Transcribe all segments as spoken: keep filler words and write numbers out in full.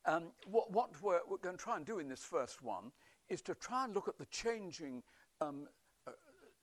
Um, what what we're, we're going to try and do in this first one is to try and look at the changing um, uh,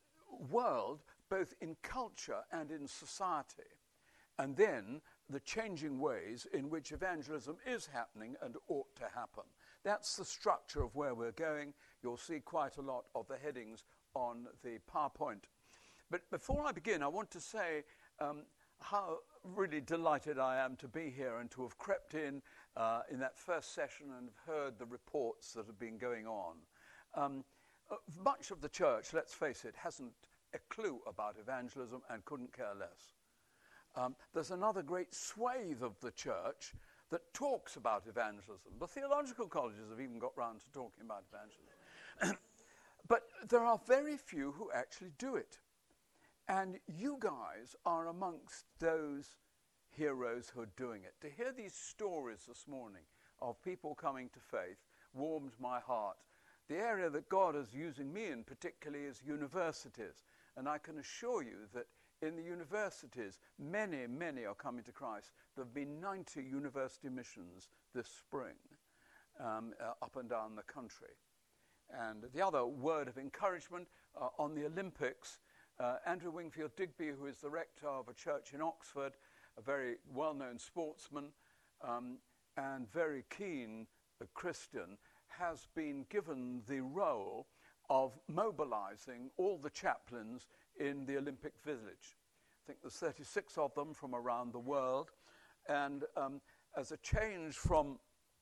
world, both in culture and in society, and then the changing ways in which evangelism is happening and ought to happen. That's the structure of where we're going. You'll see quite a lot of the headings on the PowerPoint. But before I begin, I want to say um, how really delighted I am to be here and to have crept in uh, in that first session and have heard the reports that have been going on. Um, uh, much of the church, let's face it, hasn't a clue about evangelism and couldn't care less. Um, there's another great swathe of the church that talks about evangelism. The theological colleges have even got round to talking about evangelism. But there are very few who actually do it. And you guys are amongst those heroes who are doing it. To hear these stories this morning of people coming to faith warmed my heart. The area that God is using me in particularly is universities. And I can assure you that in the universities, many, many are coming to Christ. There have been ninety university missions this spring um, uh, up and down the country. And the other word of encouragement uh, on the Olympics, uh, Andrew Wingfield Digby, who is the rector of a church in Oxford, a very well-known sportsman um, and very keen uh, Christian, has been given the role of mobilizing all the chaplains in the Olympic Village. I think there's thirty-six of them from around the world. And um, as a change from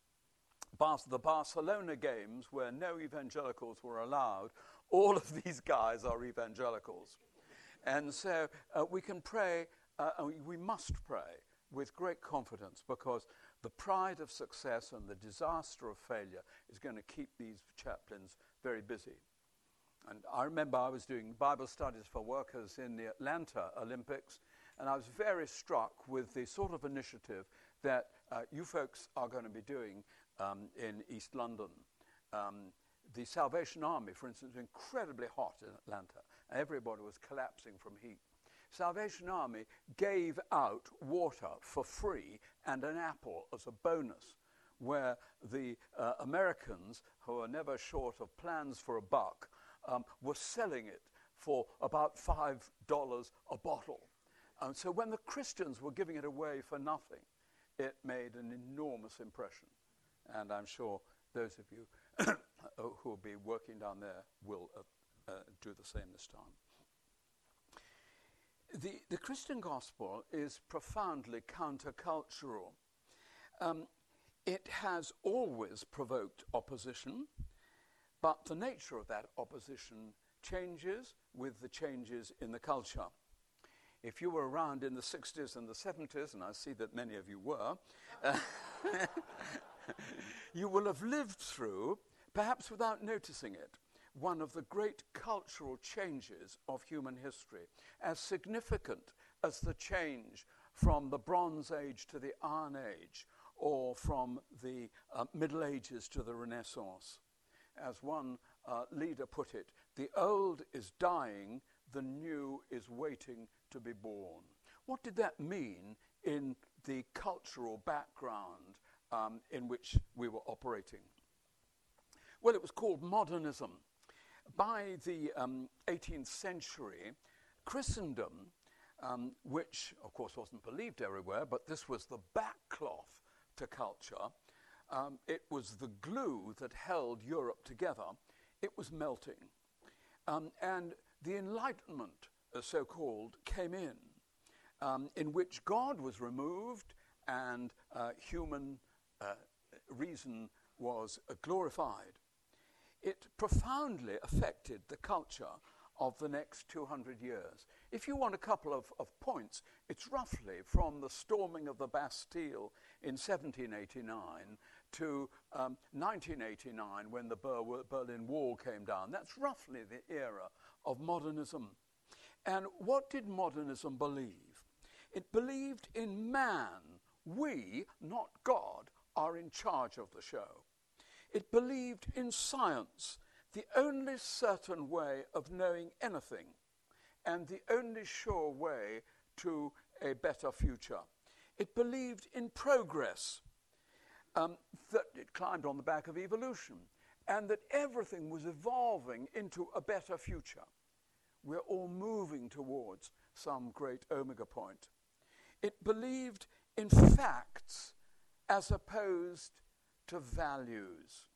Bar- the Barcelona games, where no evangelicals were allowed, all of these guys are evangelicals. And so uh, we can pray, uh, and we, we must pray with great confidence, because the pride of success and the disaster of failure is going to keep these chaplains very busy. And I remember I was doing Bible studies for workers in the Atlanta Olympics, and I was very struck with the sort of initiative that uh, you folks are going to be doing um, in East London. Um, the Salvation Army, for instance, was incredibly hot in Atlanta. Everybody was collapsing from heat. Salvation Army gave out water for free and an apple as a bonus, where the uh, Americans, who are never short of plans for a buck, Um, were selling it for about five dollars a bottle. Um, so when the Christians were giving it away for nothing, it made an enormous impression. And I'm sure those of you who will be working down there will uh, uh, do the same this time. The, the Christian gospel is profoundly countercultural. Um, it has always provoked opposition, but the nature of that opposition changes with the changes in the culture. If you were around in the sixties and the seventies, and I see that many of you were, uh, you will have lived through, perhaps without noticing it, one of the great cultural changes of human history, as significant as the change from the Bronze Age to the Iron Age, or from the uh, Middle Ages to the Renaissance. As one uh, leader put it, the old is dying, the new is waiting to be born. What did that mean in the cultural background um, in which we were operating? Well, it was called modernism. By the um, eighteenth century, Christendom, um, which of course wasn't believed everywhere, but this was the backcloth to culture, Um, it was the glue that held Europe together. It was melting. Um, and the Enlightenment, uh, so-called, came in, um, in which God was removed and uh, human uh, reason was uh, glorified. It profoundly affected the culture of the next two hundred years. If you want a couple of, of points, it's roughly from the storming of the Bastille in seventeen eighty-nine to um, nineteen eighty-nine, when the Ber- Berlin Wall came down. That's roughly the era of modernism. And what did modernism believe? It believed in man. We, not God, are in charge of the show. It believed in science, the only certain way of knowing anything, and the only sure way to a better future. It believed in progress. um, that it climbed on the back of evolution, and that everything was evolving into a better future. We're all moving towards some great omega point. It believed in facts as opposed to values.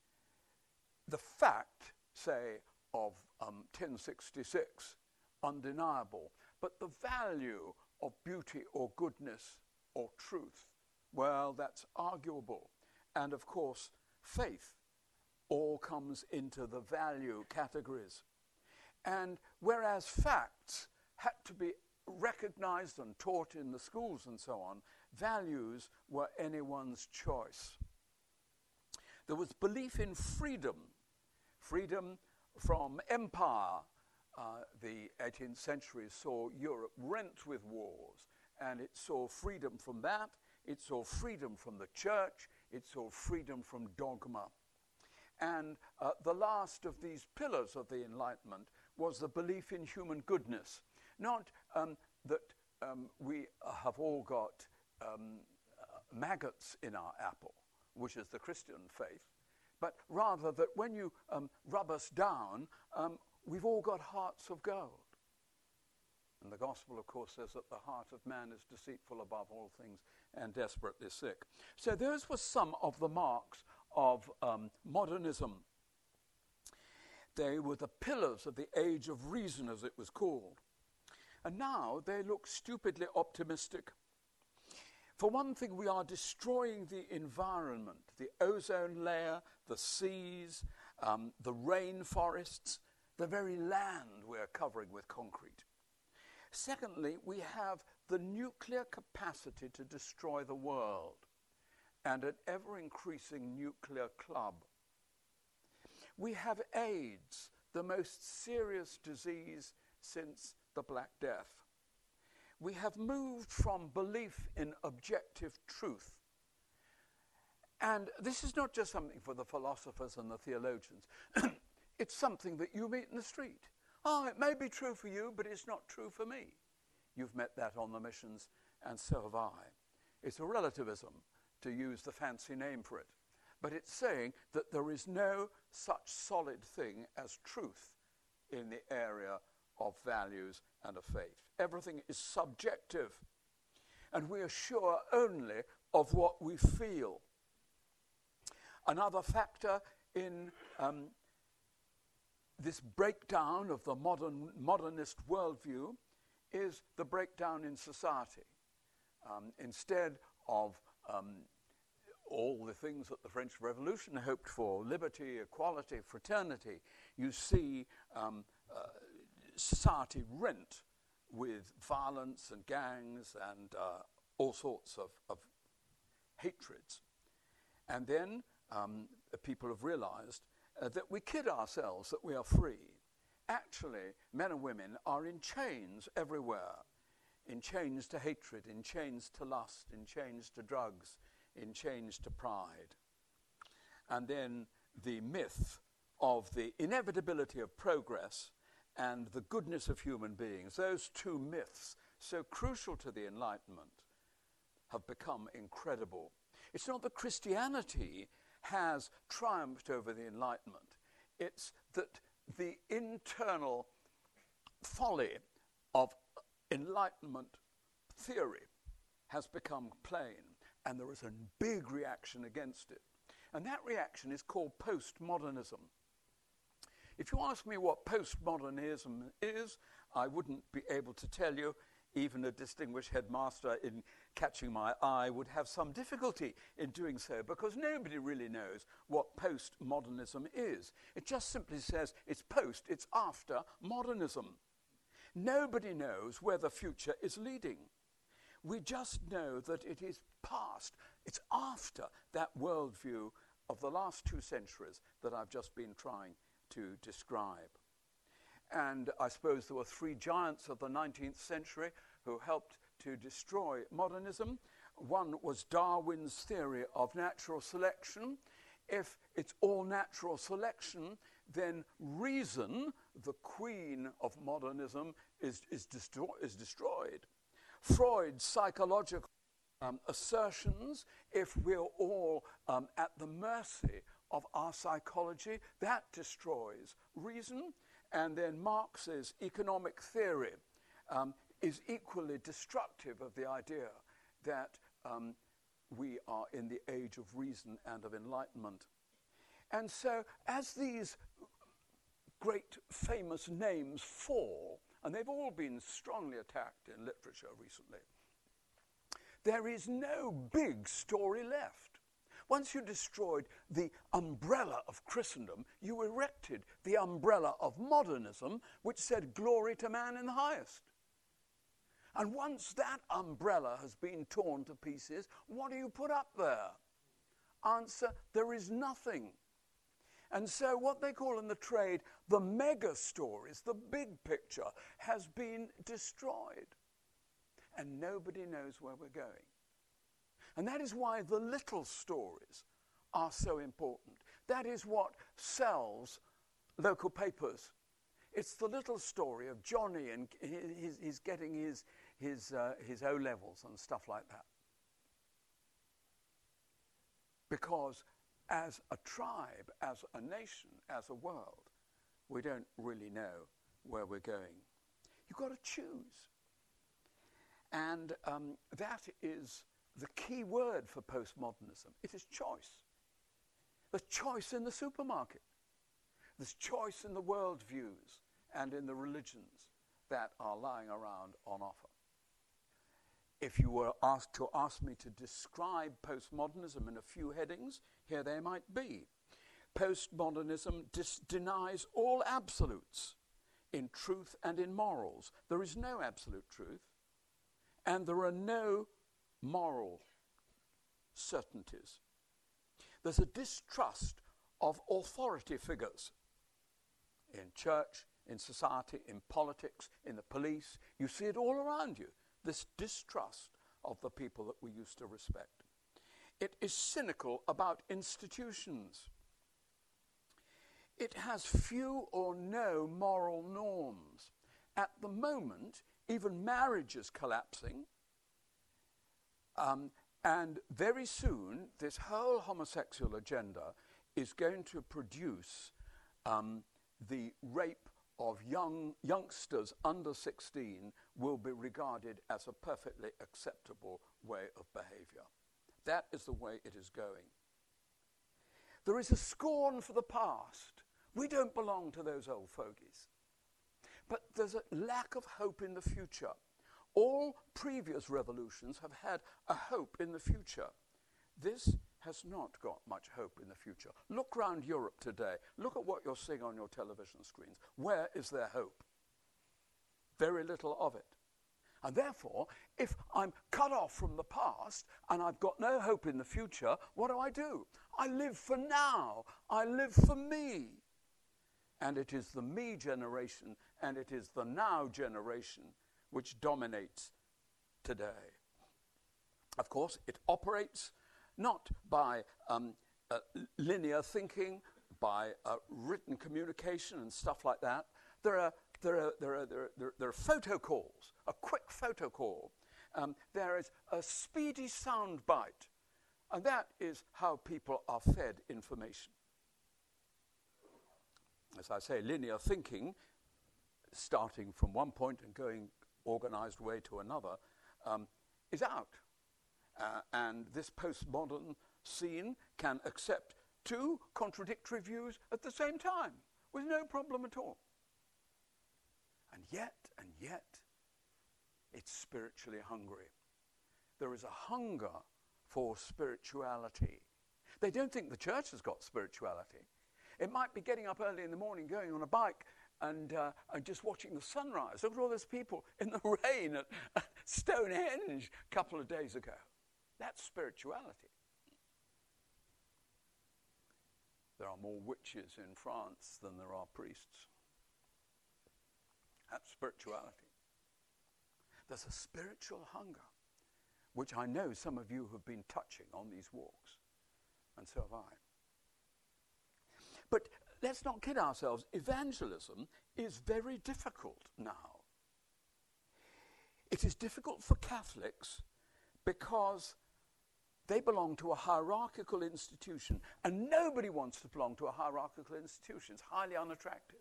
The fact, say, of um, ten sixty-six, undeniable, but the value of beauty or goodness or truth, well, that's arguable. And of course, faith all comes into the value categories. And whereas facts had to be recognized and taught in the schools and so on, values were anyone's choice. There was belief in freedom, freedom from empire. Uh, the eighteenth century saw Europe rent with wars, and it saw freedom from that, it saw freedom from the church, it saw freedom from dogma. And uh, the last of these pillars of the Enlightenment was the belief in human goodness. Not um, that um, we have all got um, uh, maggots in our apple, which is the Christian faith, but rather that when you um, rub us down, um, we've all got hearts of gold. And the gospel, of course, says that the heart of man is deceitful above all things and desperately sick. So those were some of the marks of um, modernism. They were the pillars of the age of reason, as it was called. And now they look stupidly optimistic. For one thing, we are destroying the environment, the ozone layer, the seas, um, the rainforests, the very land we're covering with concrete. Secondly, we have the nuclear capacity to destroy the world and an ever-increasing nuclear club. We have AIDS, the most serious disease since the Black Death. We have moved from belief in objective truth. And this is not just something for the philosophers and the theologians. It's something that you meet in the street. Oh, it may be true for you, but it's not true for me. You've met that on the missions, and so have I. It's a relativism, to use the fancy name for it. But it's saying that there is no such solid thing as truth in the area of values and of faith. Everything is subjective, and we are sure only of what we feel. Another factor in um, this breakdown of the modern modernist worldview is the breakdown in society. Um, instead of um, all the things that the French Revolution hoped for, liberty, equality, fraternity, you see um, uh, society rent with violence and gangs and uh, all sorts of, of hatreds. And then um, people have realized uh, that we kid ourselves that we are free. Actually, men and women are in chains everywhere, in chains to hatred, in chains to lust, in chains to drugs, in chains to pride. And then the myth of the inevitability of progress and the goodness of human beings, those two myths, so crucial to the Enlightenment, have become incredible. It's not that Christianity has triumphed over the Enlightenment. It's that the internal folly of Enlightenment theory has become plain, and there is a big reaction against it. And that reaction is called postmodernism. If you ask me what postmodernism is, I wouldn't be able to tell you. Even a distinguished headmaster in catching my eye would have some difficulty in doing so, because nobody really knows what postmodernism is. It just simply says it's post, it's after modernism. Nobody knows where the future is leading. We just know that it is past, it's after that worldview of the last two centuries that I've just been trying to describe. And I suppose there were three giants of the nineteenth century who helped to destroy modernism. One was Darwin's theory of natural selection. If it's all natural selection, then reason, the queen of modernism, is, is, destro- is destroyed. Freud's psychological um, assertions, if we're all um, at the mercy of our psychology, that destroys reason. And then Marx's economic theory um, is equally destructive of the idea that um, we are in the age of reason and of enlightenment. And so as these great famous names fall, and they've all been strongly attacked in literature recently, there is no big story left. Once you destroyed the umbrella of Christendom, you erected the umbrella of modernism, which said glory to man in the highest. And once that umbrella has been torn to pieces, what do you put up there? Answer, there is nothing. And so what they call in the trade the mega stories, the big picture, has been destroyed. And nobody knows where we're going. And that is why the little stories are so important. That is what sells local papers. It's the little story of Johnny and he's, he's getting his, his, uh, his O-levels and stuff like that. Because as a tribe, as a nation, as a world, we don't really know where we're going. You've got to choose. And um, that is the key word for postmodernism. It is choice. There's choice in the supermarket. There's choice in the worldviews and in the religions that are lying around on offer. If you were asked to ask me to describe postmodernism in a few headings, here they might be. Postmodernism dis- denies all absolutes in truth and in morals. There is no absolute truth, and there are no moral certainties. There's a distrust of authority figures in church, in society, in politics, in the police. You see it all around you, this distrust of the people that we used to respect. It is cynical about institutions. It has few or no moral norms. At the moment, even marriage is collapsing. Um, and very soon, this whole homosexual agenda is going to produce um, the rape of young youngsters under sixteen will be regarded as a perfectly acceptable way of behavior. That is the way it is going. There is a scorn for the past. We don't belong to those old fogies. But there's a lack of hope in the future. All previous revolutions have had a hope in the future. This has not got much hope in the future. Look around Europe today. Look at what you're seeing on your television screens. Where is there hope? Very little of it. And therefore, if I'm cut off from the past and I've got no hope in the future, what do I do? I live for now. I live for me. And it is the me generation and it is the now generation which dominates today. Of course, it operates not by um, uh, linear thinking, by uh, written communication and stuff like that. There are there are there are there are, there are, there are photo calls, a quick photo call. Um, there is a speedy sound bite, and that is how people are fed information. As I say, linear thinking, starting from one point and going organized way to another, um, is out. Uh, and this postmodern scene can accept two contradictory views at the same time with no problem at all. And yet, and yet, it's spiritually hungry. There is a hunger for spirituality. They don't think the church has got spirituality. It might be getting up early in the morning, going on a bike, and, uh, and just watching the sunrise. Look at all those people in the rain at, at Stonehenge a couple of days ago. That's spirituality. There are more witches in France than there are priests. That's spirituality. There's a spiritual hunger, which I know some of you have been touching on these walks, and so have I. But let's not kid ourselves. Evangelism is very difficult now. It is difficult for Catholics because they belong to a hierarchical institution, and nobody wants to belong to a hierarchical institution. It's highly unattractive.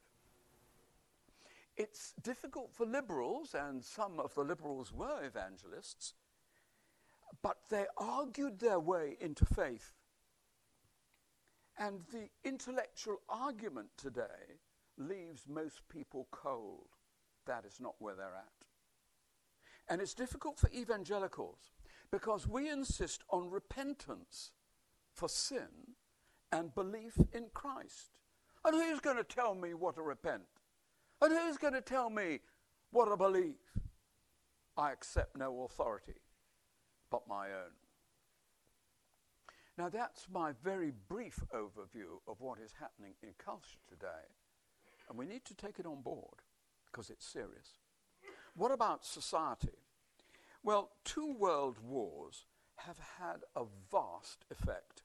It's difficult for liberals, and some of the liberals were evangelists, but they argued their way into faith. And the intellectual argument today leaves most people cold. That is not where they're at. And it's difficult for evangelicals because we insist on repentance for sin and belief in Christ. And who's going to tell me what to repent? And who's going to tell me what to believe? I accept no authority but my own. Now that's my very brief overview of what is happening in culture today. And we need to take it on board because it's serious. What about society? Well, two world wars have had a vast effect.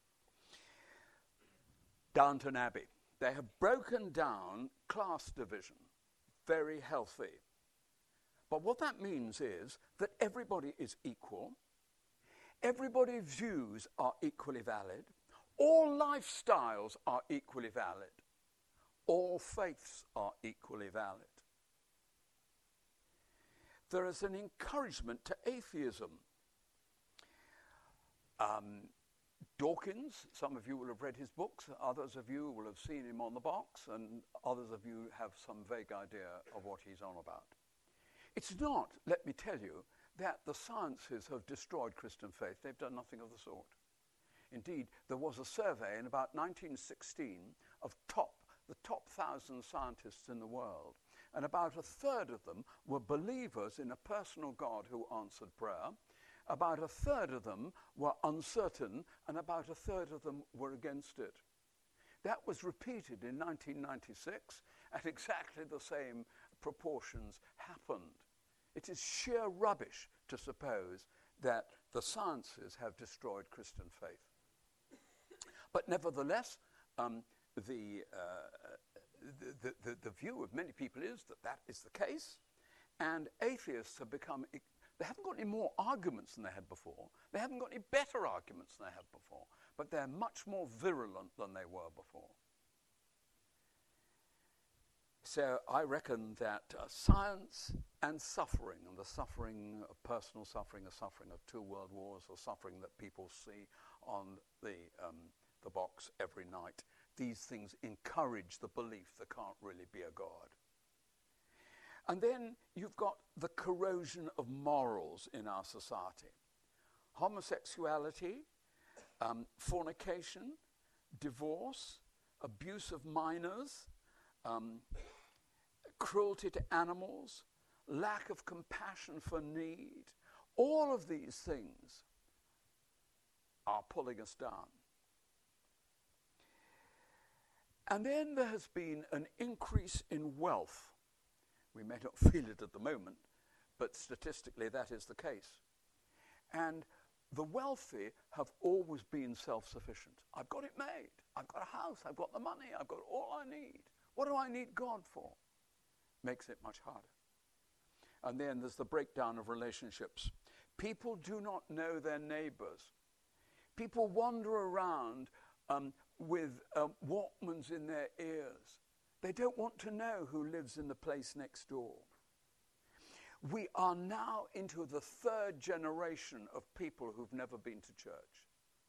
Downton Abbey. They have broken down class division. Very healthy. But what that means is that everybody is equal. Everybody's views are equally valid. All lifestyles are equally valid. All faiths are equally valid. There is an encouragement to atheism. Um, Dawkins, some of you will have read his books, others of you will have seen him on the box, and others of you have some vague idea of what he's on about. It's not, let me tell you, that the sciences have destroyed Christian faith. They've done nothing of the sort. Indeed, there was a survey in about nineteen sixteen of top, the top thousand scientists in the world, and about a third of them were believers in a personal God who answered prayer. About a third of them were uncertain, and about a third of them were against it. That was repeated in nineteen ninety-six, and exactly the same proportions happened. It is sheer rubbish to suppose that the sciences have destroyed Christian faith. But nevertheless, um, the, uh, the, the, the view of many people is that that is the case, and atheists have become, they haven't got any more arguments than they had before. They haven't got any better arguments than they had before, but they're much more virulent than they were before. So I reckon that uh, science and suffering, and the suffering of personal suffering, the suffering of two world wars, the suffering that people see on the, um, the box every night, these things encourage the belief there can't really be a God. And then you've got the corrosion of morals in our society. Homosexuality, um, fornication, divorce, abuse of minors, um, cruelty to animals, lack of compassion for need. All of these things are pulling us down. And then there has been an increase in wealth. We may not feel it at the moment, but statistically that is the case. And the wealthy have always been self-sufficient. I've got it made. I've got a house. I've got the money. I've got all I need. What do I need God for? Makes it much harder. And then there's the breakdown of relationships. People do not know their neighbors. People wander around um, with um, Walkmans in their ears. They don't want to know who lives in the place next door. We are now into the third generation of people who've never been to church.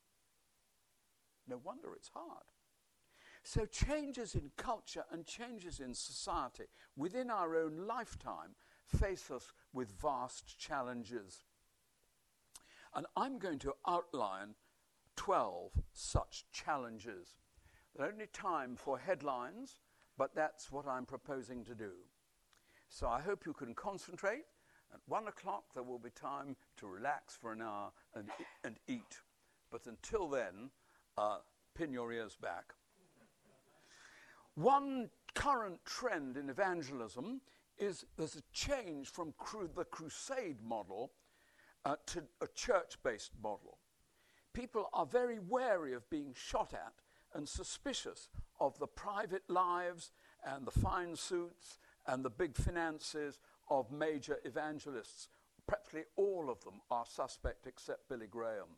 No wonder it's hard. So changes in culture and changes in society within our own lifetime face us with vast challenges. And I'm going to outline twelve such challenges. There's only time for headlines, but that's what I'm proposing to do. So I hope you can concentrate. At one o'clock there will be time to relax for an hour and, and eat. But until then, uh, pin your ears back. One current trend in evangelism is there's a change from cru- the crusade model uh, to a church-based model. People are very wary of being shot at and suspicious of the private lives and the fine suits and the big finances of major evangelists. practically all of them are suspect except Billy Graham.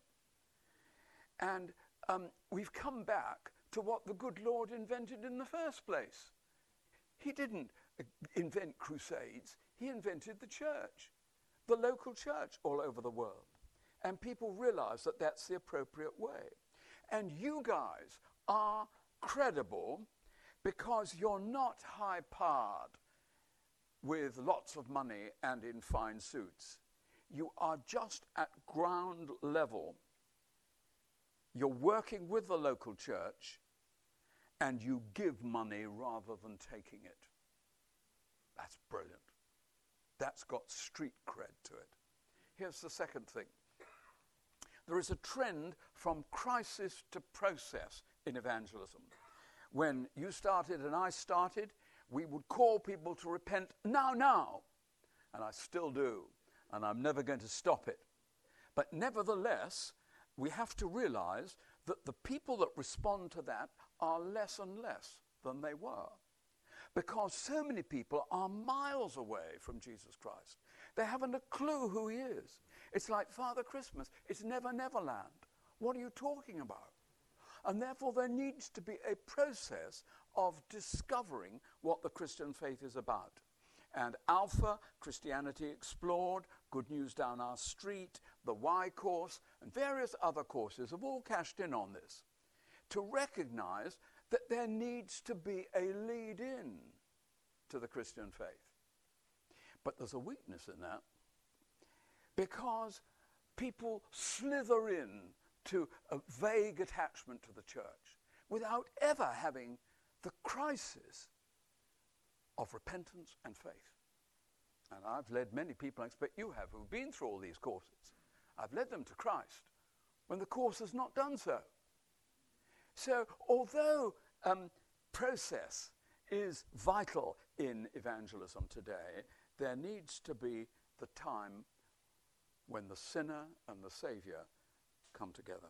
And um, we've come back to what the good Lord invented in the first place. He didn't invent crusades. He invented the church, the local church all over the world. And people realize that that's the appropriate way. And you guys are credible because you're not high-powered with lots of money and in fine suits. You are just at ground level. You're working with the local church and you give money rather than taking it. That's brilliant. That's got street cred to it. Here's the second thing. There is a trend from crisis to process in evangelism. When you started and I started, we would call people to repent now, now. And I still do. And I'm never going to stop it. But nevertheless, we have to realize that the people that respond to that are less and less than they were. Because so many people are miles away from Jesus Christ. They haven't a clue who he is. It's like Father Christmas. It's Never Neverland. What are you talking about? And therefore there needs to be a process of discovering what the Christian faith is about. And Alpha, Christianity Explored, Good News Down Our Street, the Y Course, and various other courses have all cashed in on this to recognize that there needs to be a lead-in to the Christian faith. But there's a weakness in that because people slither in to a vague attachment to the church without ever having the crisis of repentance and faith. And I've led many people, I expect you have, who've been through all these courses. I've led them to Christ when the course has not done so. So although um, process is vital in evangelism today, there needs to be the time when the sinner and the Savior come together.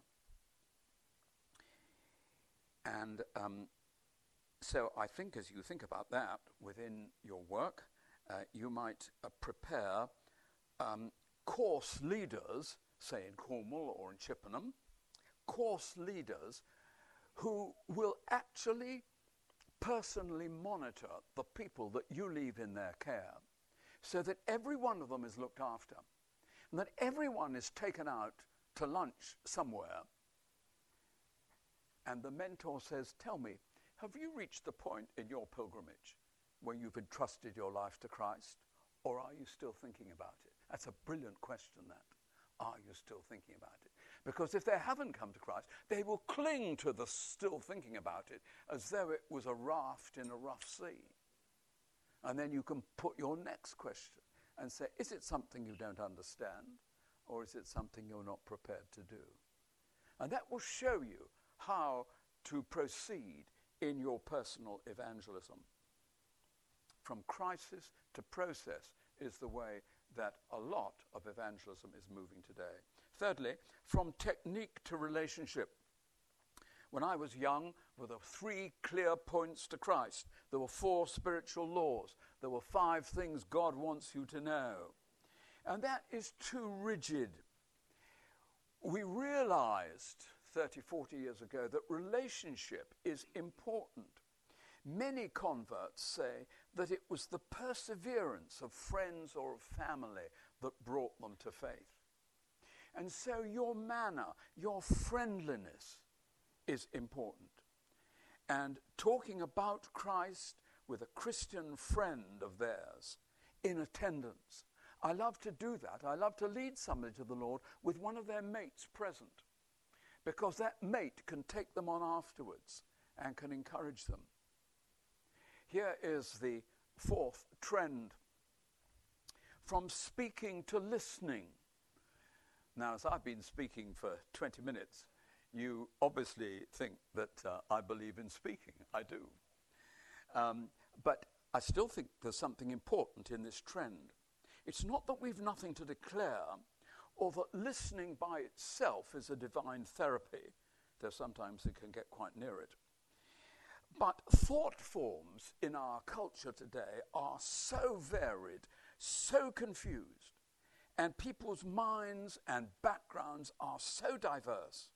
And um, so I think as you think about that within your work, uh, you might uh, prepare um, course leaders, say in Cornwall or in Chippenham, course leaders who will actually personally monitor the people that you leave in their care so that every one of them is looked after and that everyone is taken out to lunch somewhere. And the mentor says, tell me, have you reached the point in your pilgrimage where you've entrusted your life to Christ, or are you still thinking about it? That's a brilliant question, that. Are you still thinking about it? Because if they haven't come to Christ, they will cling to the still thinking about it as though it was a raft in a rough sea. And then you can put your next question and say, is it something you don't understand, or is it something you're not prepared to do? And that will show you how to proceed in your personal evangelism. From crisis to process is the way that a lot of evangelism is moving today. Thirdly, from technique to relationship. When I was young, there were three clear points to Christ. There were four spiritual laws. There were five things God wants you to know. And that is too rigid. We realized thirty, forty years ago that relationship is important. Many converts say that it was the perseverance of friends or of family that brought them to faith. And so your manner, your friendliness is important. And talking about Christ with a Christian friend of theirs in attendance. I love to do that. I love to lead somebody to the Lord with one of their mates present, because that mate can take them on afterwards and can encourage them. Here is the fourth trend. From speaking to listening. Now, as I've been speaking for twenty minutes, you obviously think that uh, I believe in speaking. I do. Um, but I still think there's something important in this trend. It's not that we've nothing to declare or that listening by itself is a divine therapy, though sometimes it can get quite near it. But thought forms in our culture today are so varied, so confused, And people's minds and backgrounds are so diverse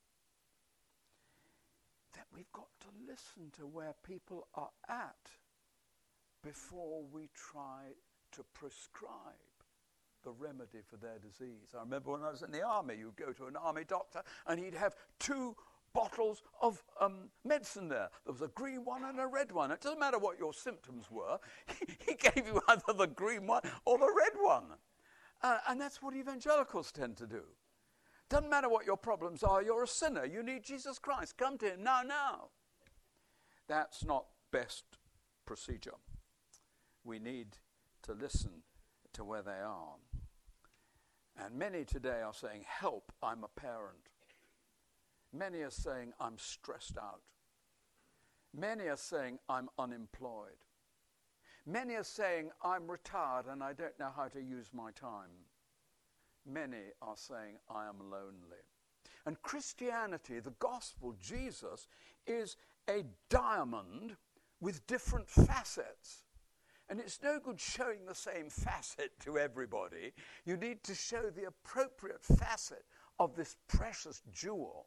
that we've got to listen to where people are at before we try to prescribe the remedy for their disease. I remember when I was in the army, you'd go to an army doctor and he'd have two bottles of um, medicine there. There was a green one and a red one. It doesn't matter what your symptoms were. He, he gave you either the green one or the red one. Uh, and that's what evangelicals tend to do. Doesn't matter what your problems are. You're a sinner. You need Jesus Christ. Come to him now, now. That's not best procedure. We need to listen to where they are. And many today are saying, help, I'm a parent. Many are saying, I'm stressed out. Many are saying, I'm unemployed. Many are saying, I'm retired and I don't know how to use my time. Many are saying, I am lonely. And Christianity, the gospel, Jesus, is a diamond with different facets. And it's no good showing the same facet to everybody. You need to show the appropriate facet of this precious jewel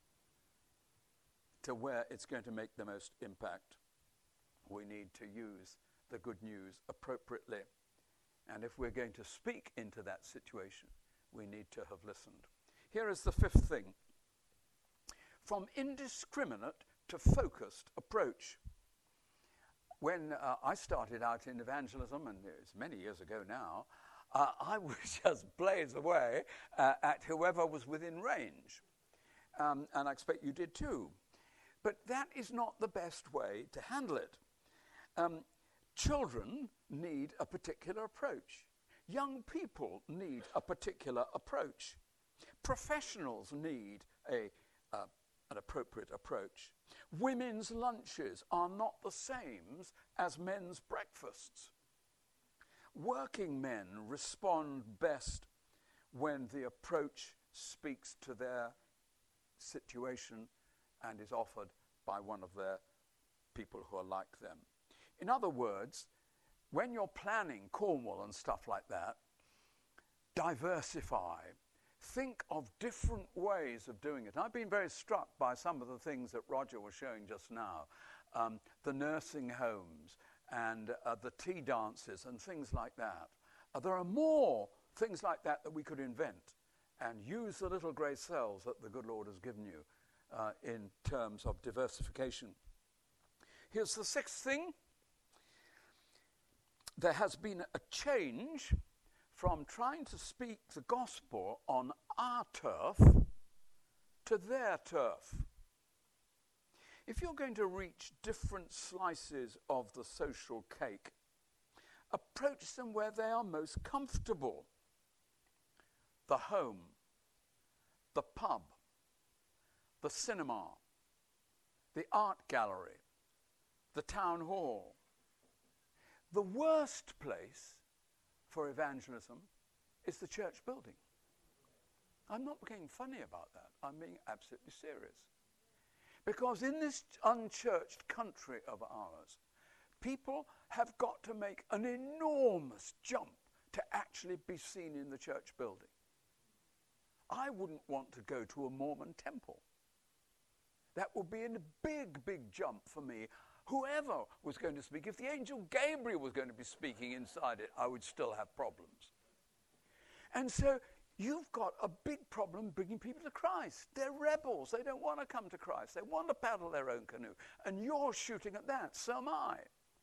to where it's going to make the most impact. We need to use the good news appropriately. And if we're going to speak into that situation, we need to have listened. Here is the fifth thing. From indiscriminate to focused approach. When uh, I started out in evangelism, and it's many years ago now, uh, I would just blaze away uh, at whoever was within range. Um, and I expect you did too. But that is not the best way to handle it. Um, children need a particular approach. Young people need a particular approach. Professionals need a, uh, an appropriate approach. Women's lunches are not the same as men's breakfasts. Working men respond best when the approach speaks to their situation and is offered by one of their people who are like them. In other words, when you're planning Cornwall and stuff like that, diversify. Think of different ways of doing it. I've been very struck by some of the things that Roger was showing just now. Um, the nursing homes and uh, the tea dances and things like that. Uh, there are more things like that that we could invent and use the little grey cells that the good Lord has given you uh, in terms of diversification. Here's the sixth thing. There has been a change from trying to speak the gospel on our turf to their turf. If you're going to reach different slices of the social cake, approach them where they are most comfortable. The home, the pub, the cinema, the art gallery, the town hall. The worst place for evangelism is the church building. I'm not being funny about that. I'm being absolutely serious. Because in this unchurched country of ours, people have got to make an enormous jump to actually be seen in the church building. I wouldn't want to go to a Mormon temple. That would be a big, big jump for me. Whoever was going to speak, if the angel Gabriel was going to be speaking inside it, I would still have problems. And so you've got a big problem bringing people to Christ. They're rebels. They don't want to come to Christ. They want to paddle their own canoe. And you're shooting at that. So am I.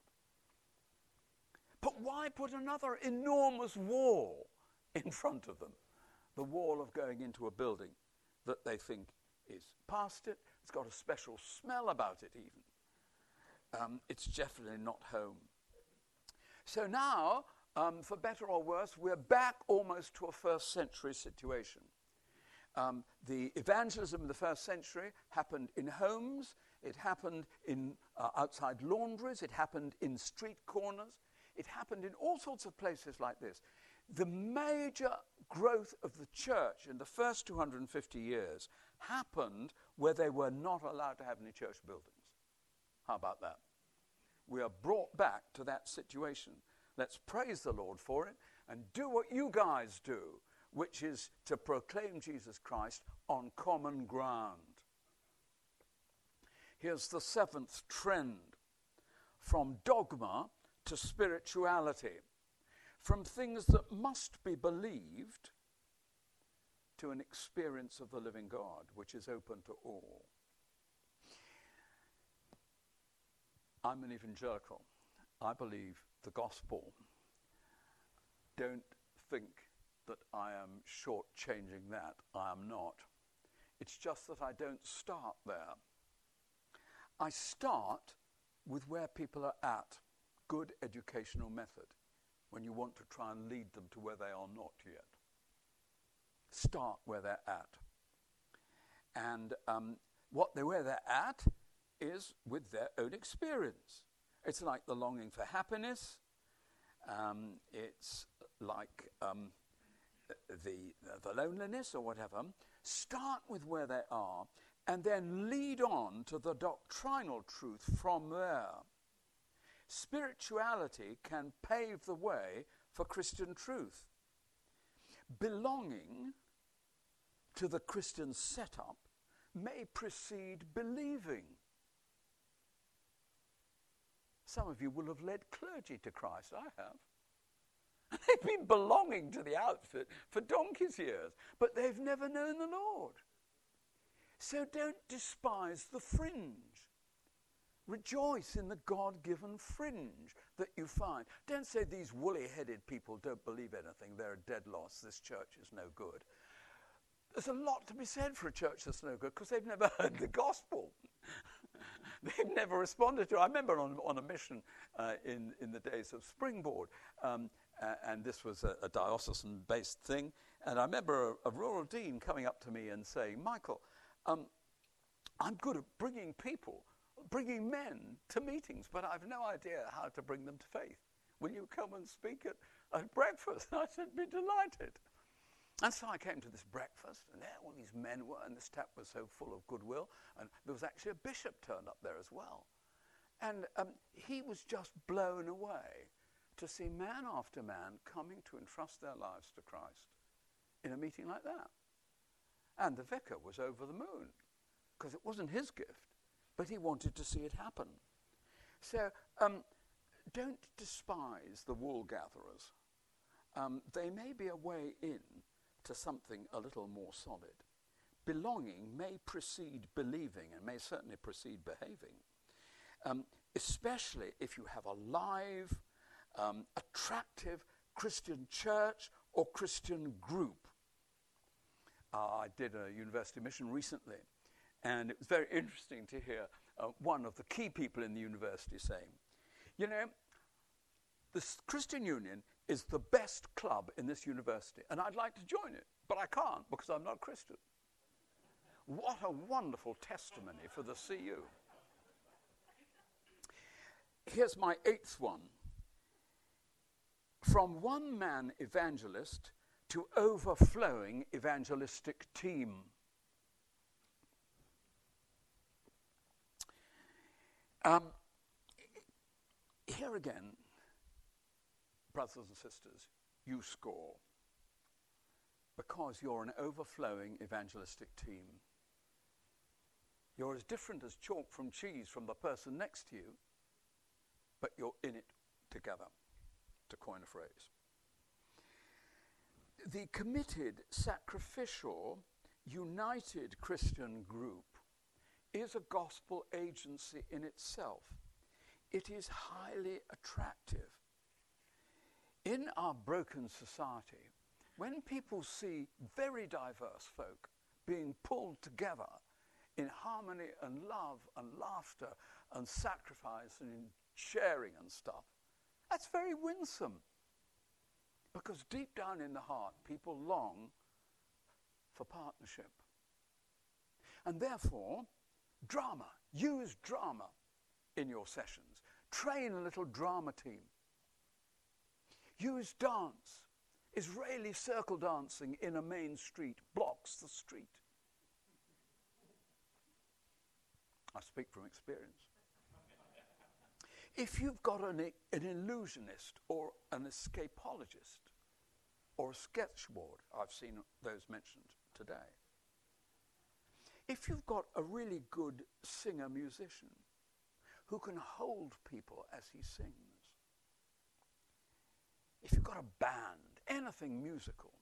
But why put another enormous wall in front of them? The wall of going into a building that they think is past it. It's got a special smell about it even. Um, it's definitely not home. So now, um, for better or worse, we're back almost to a first century situation. Um, the evangelism of the first century happened in homes, it happened in uh, outside laundries, it happened in street corners, it happened in all sorts of places like this. The major growth of the church in the first two hundred fifty years happened where they were not allowed to have any church buildings. How about that? We are brought back to that situation. Let's praise the Lord for it. and do what you guys do, which is to proclaim Jesus Christ on common ground. Here's the seventh trend: from dogma to spirituality, from things that must be believed to an experience of the living God, which is open to all. I'm an evangelical. I believe the gospel. Don't think that I am shortchanging that. I am not. It's just that I don't start there. I start with where people are at. Good educational method, when you want to try and lead them to where they are not yet. Start where they're at. And um, what they, where they're at is with their own experience. It's like the longing for happiness. Um, it's like um, the, the loneliness or whatever. Start with where they are and then lead on to the doctrinal truth from there. Spirituality can pave the way for Christian truth. Belonging to the Christian setup may precede believing. Some of you will have led clergy to Christ. I have. They've been belonging to the outfit for donkey's years, but they've never known the Lord. So don't despise the fringe. Rejoice in the God-given fringe that you find. Don't say these woolly-headed people don't believe anything. They're a dead loss. This church is no good. There's a lot to be said for a church that's no good because they've never heard the gospel. They've never responded to it. I remember on, on a mission uh, in, in the days of Springboard, um, uh, and this was a, a diocesan-based thing, and I remember a, a rural dean coming up to me and saying, Michael, um, I'm good at bringing people, bringing men to meetings, but I've no idea how to bring them to faith. Will you come and speak at, at breakfast? I said, be delighted. And so I came to this breakfast, and there all these men were, and this tap was so full of goodwill, and there was actually a bishop turned up there as well. And um, he was just blown away to see man after man coming to entrust their lives to Christ in a meeting like that. And the vicar was over the moon, because it wasn't his gift, but he wanted to see it happen. So um, don't despise the wool gatherers. Um, they may be a way in to something a little more solid. Belonging may precede believing and may certainly precede behaving, um, especially if you have a live, um, attractive Christian church or Christian group. Uh, I did a university mission recently, and it was very interesting to hear uh, one of the key people in the university saying, you know, the Christian Union is the best club in this university, and I'd like to join it, but I can't because I'm not Christian. What a wonderful testimony for the C U. Here's my eighth one. From one-man evangelist to overflowing evangelistic team. Um, here again, brothers and sisters, you score because you're an overflowing evangelistic team. You're as different as chalk from cheese from the person next to you, but you're in it together, to coin a phrase. The committed, sacrificial, united Christian group is a gospel agency in itself. It is highly attractive. In our broken society, when people see very diverse folk being pulled together in harmony and love and laughter and sacrifice and in sharing and stuff, that's very winsome. Because deep down in the heart, people long for partnership. And therefore, drama. Use drama in your sessions. Train a little drama team. Use dance. Israeli circle dancing in a main street blocks the street. I speak from experience. If you've got an, an illusionist or an escapologist or a sketchboard. I've seen those mentioned today. If you've got a really good singer-musician who can hold people as he sings, if you've got a band, anything musical,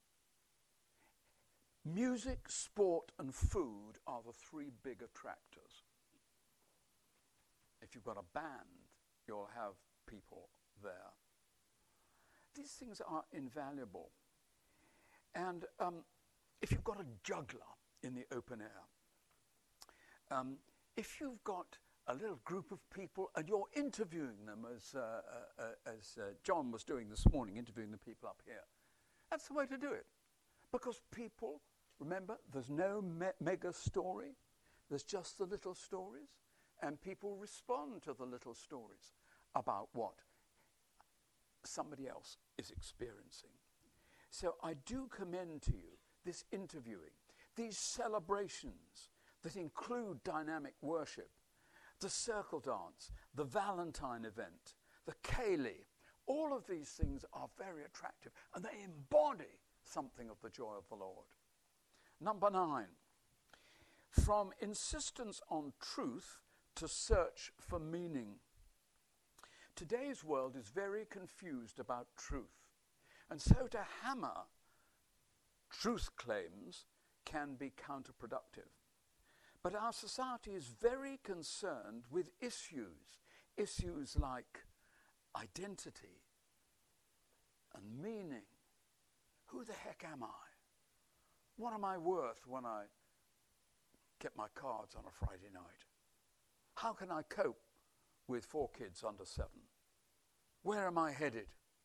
music, sport, and food are the three big attractors. If you've got a band, you'll have people there. These things are invaluable. And um, if you've got a juggler in the open air, um, if you've got a little group of people and you're interviewing them, as, uh, uh, uh, as uh, John was doing this morning, interviewing the people up here, that's the way to do it. Because people, remember, there's no me mega story, there's just the little stories, and people respond to the little stories about what somebody else is experiencing. So I do commend to you this interviewing, these celebrations that include dynamic worship, the circle dance, the Valentine event, the Ceilidh. All of these things are very attractive, and they embody something of the joy of the Lord. Number nine, from insistence on truth to search for meaning. Today's world is very confused about truth, and so to hammer truth claims can be counterproductive. But our society is very concerned with issues, issues like identity and meaning. Who the heck am I? What am I worth when I get my cards on a Friday night? How can I cope with four kids under seven? Where am I headed?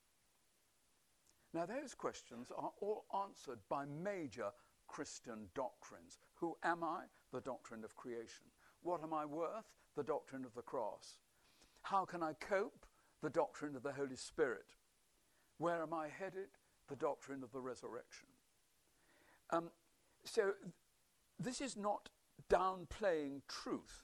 Now, those questions are all answered by major Christian doctrines. Who am I? The doctrine of creation. What am I worth? The doctrine of the cross. How can I cope? The doctrine of the Holy Spirit. Where am I headed? The doctrine of the resurrection. Um, so th this is not downplaying truth.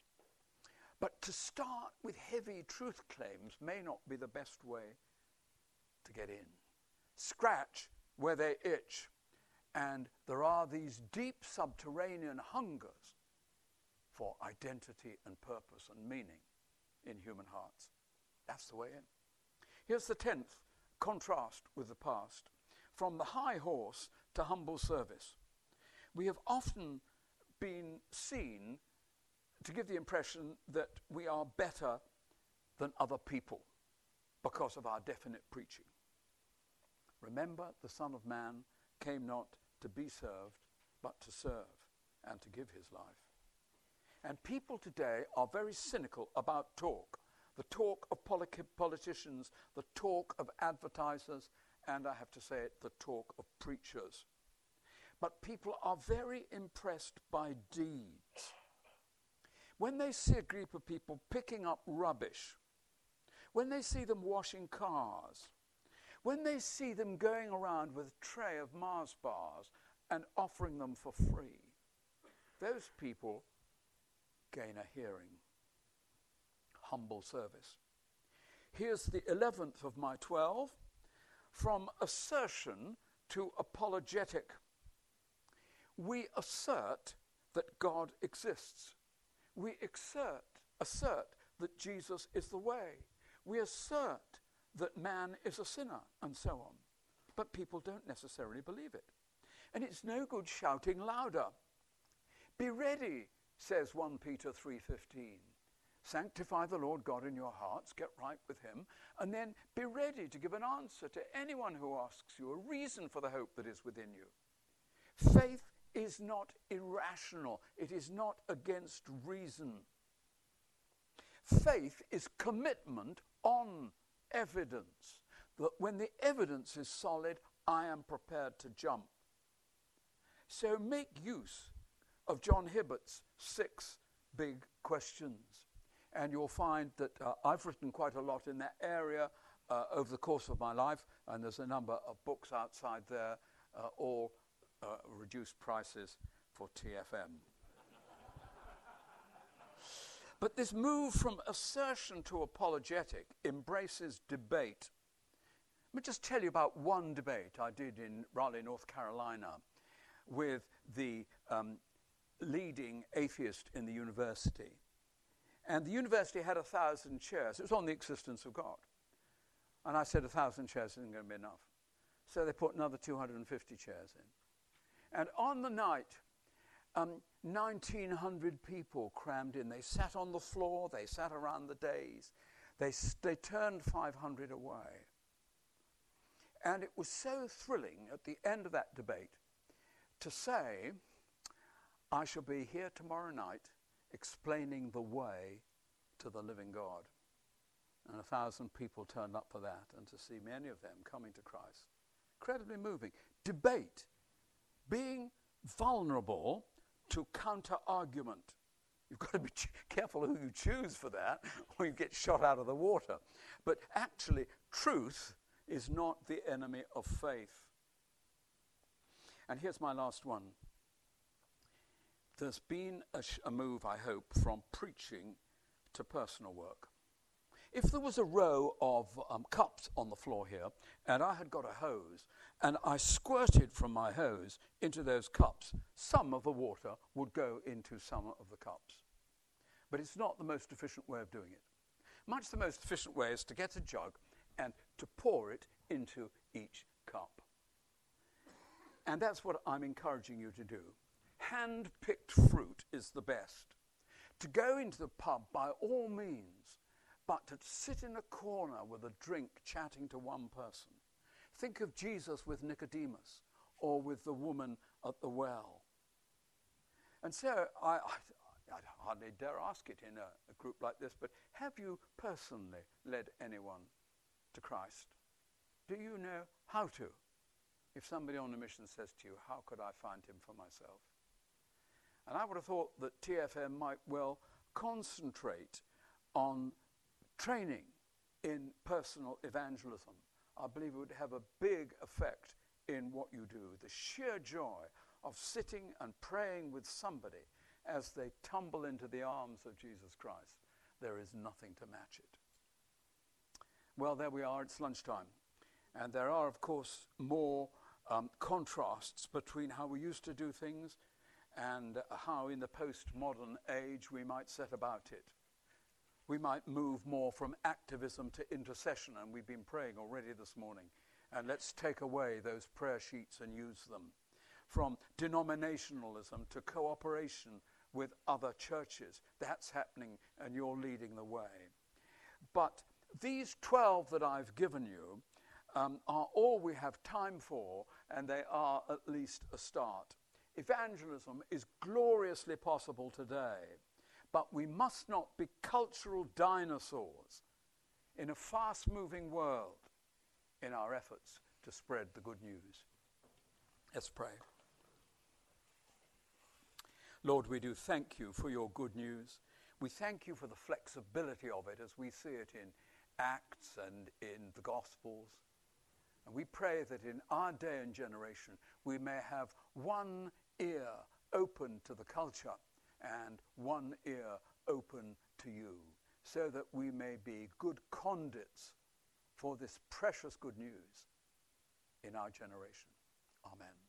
But to start with heavy truth claims may not be the best way to get in. Scratch where they itch. And there are these deep subterranean hungers for identity and purpose and meaning in human hearts. That's the way in. Here's the tenth contrast with the past. From the high horse to humble service. We have often been seen to give the impression that we are better than other people because of our definite preaching. Remember, the Son of Man came not to be served, but to serve and to give his life. And people today are very cynical about talk. The talk of politi politicians, the talk of advertisers, and I have to say it, the talk of preachers. But people are very impressed by deeds. When they see a group of people picking up rubbish, when they see them washing cars, when they see them going around with a tray of Mars bars and offering them for free, those people gain a hearing. Humble service. Here's the eleventh of my twelve. From assertion to apologetic. We assert that God exists. We assert, assert that Jesus is the way. We assert that man is a sinner, and so on. But people don't necessarily believe it. And it's no good shouting louder. Be ready, says First Peter three fifteen. Sanctify the Lord God in your hearts, get right with him, and then be ready to give an answer to anyone who asks you, a reason for the hope that is within you. Faith is not irrational. It is not against reason. Faith is commitment on evidence. That when the evidence is solid, I am prepared to jump. So make use of John Hibbert's six big questions. And you'll find that uh, I've written quite a lot in that area uh, over the course of my life, and there's a number of books outside there, uh, all uh, reduced prices for T F M. But this move from assertion to apologetic embraces debate. me just tell you about one debate I did in Raleigh, North Carolina, with the um, leading atheist in the university. And the university had a thousand chairs. It was on the existence of God. And I said a thousand chairs isn't going to be enough. So they put another two hundred fifty chairs in. And on the night, um, nineteen hundred people crammed in. They sat on the floor. They sat around the dais. They, they turned five hundred away. And it was so thrilling at the end of that debate to say, I shall be here tomorrow night explaining the way to the living God. And a thousand people turned up for that, and to see many of them coming to Christ. Incredibly moving. Debate. Being vulnerable to counter-argument. You've got to be ch- careful who you choose for that, or you get shot out of the water. But actually, truth is not the enemy of faith. And here's my last one. There's been a, sh- a move, I hope, from preaching to personal work. If there was a row of um, cups on the floor here, and I had got a hose, and I squirted from my hose into those cups, some of the water would go into some of the cups. But it's not the most efficient way of doing it. Much the most efficient way is to get a jug and to pour it into each cup. And that's what I'm encouraging you to do. Hand-picked fruit is the best. To go into the pub by all means, but to sit in a corner with a drink chatting to one person. Think of Jesus with Nicodemus or with the woman at the well. And so I, I, I hardly dare ask it in a, a group like this, but have you personally led anyone to Christ? Do you know how to? If somebody on a mission says to you, how could I find him for myself? And I would have thought that T F M might well concentrate on training in personal evangelism. I believe it would have a big effect in what you do. The sheer joy of sitting and praying with somebody as they tumble into the arms of Jesus Christ. There is nothing to match it. Well, there we are. It's lunchtime. And there are, of course, more um, contrasts between how we used to do things and how in the postmodern age we might set about it. We might move more from activism to intercession, and we've been praying already this morning. And let's take away those prayer sheets and use them. From denominationalism to cooperation with other churches. That's happening, and you're leading the way. But these twelve that I've given you um, are all we have time for, and they are at least a start. Evangelism is gloriously possible today, but we must not be cultural dinosaurs in a fast-moving world in our efforts to spread the good news. Let's pray. Lord, we do thank you for your good news. We thank you for the flexibility of it as we see it in Acts and in the Gospels. And we pray that in our day and generation we may have one ear open to the culture and one ear open to you, so that we may be good conduits for this precious good news in our generation. Amen.